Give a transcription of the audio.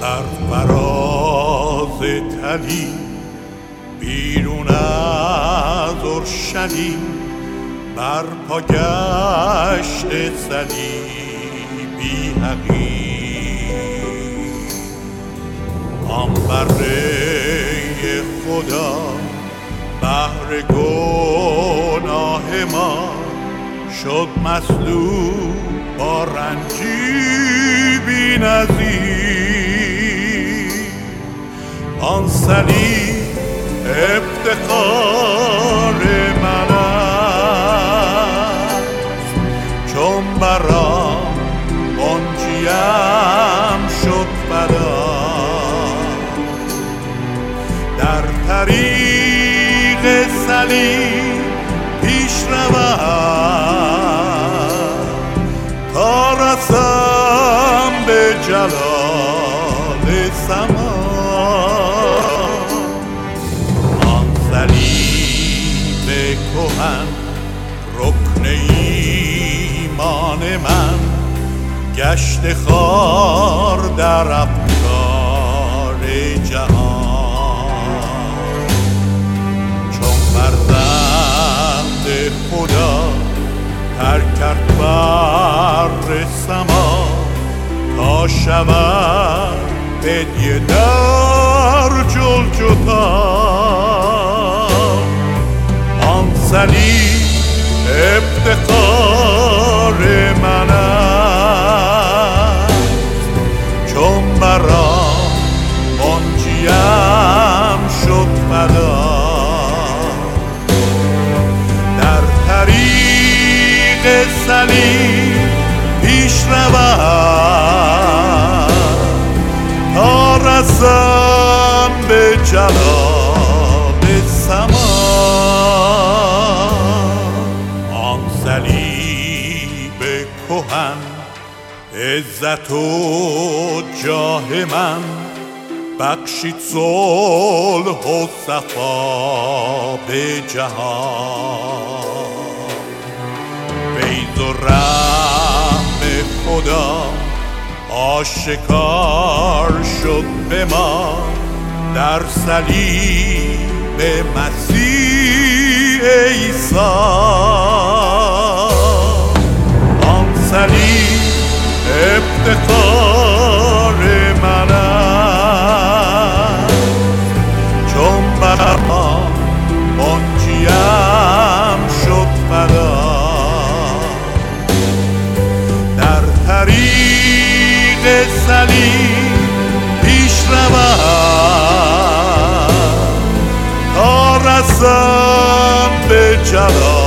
بر فراز تلی بیرون از اورشلیم بر پا گشت صلیبی حقیر. آن بره خدا بهر گناه ما شد مصلوب با رنجی بی نظیر. آن صلیب افتخار من است، چون برام منجیم شد فدا. در طریق صلیب پیش روم تا رسم به جلال سما. آن صلیب کهن رکن ایمان من گشت خار در افکار جهان. چون فرزند خدا ترک کرد بر سما تا شود هدیه در جلجتا. آن صلیب افتخار من است، چون برام منجیم شد فدا. در طریق صلیب پیش روم تا رسم به جلال سما. آن صلیب کهن عزت و جاه من بخشید صلح و صفا به جهان. فیض و رحم خدا آشکار شد به ما در صلیب مسیح عیسی. آن صلیب افتخار من است، چون برام منجیم شد فدا. در طریق صلیب پیش روم تا رسم به جلال